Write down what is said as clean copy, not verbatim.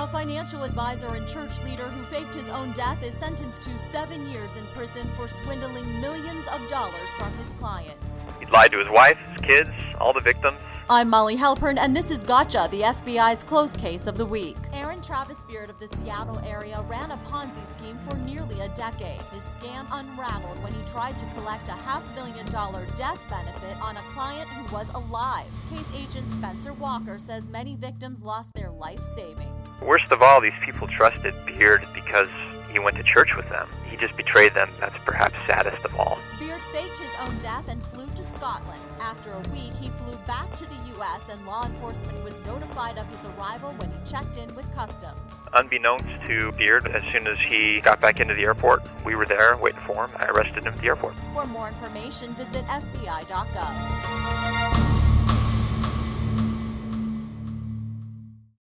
A financial advisor and church leader who faked his own death is sentenced to 7 years in prison for swindling millions of dollars from his clients. He lied to his wife, his kids, all the victims. I'm Molly Halpern, and this is Gotcha, the FBI's close case of the week. Aaron Travis Beard of the Seattle area ran a Ponzi scheme for nearly a decade. His scam unraveled when he tried to collect a $500,000 death benefit on a client who was alive. Case agent Spencer Walker says many victims lost their life savings. Worst of all, these people trusted Beard because he went to church with them. He just betrayed them. That's perhaps saddest of all. Beard faked his own death and flew to Scotland. After a week, he flew back to the U.S. and law enforcement was notified of his arrival when he checked in with customs. Unbeknownst to Beard, as soon as he got back into the airport, we were there waiting for him. I arrested him at the airport. For more information, visit FBI.gov.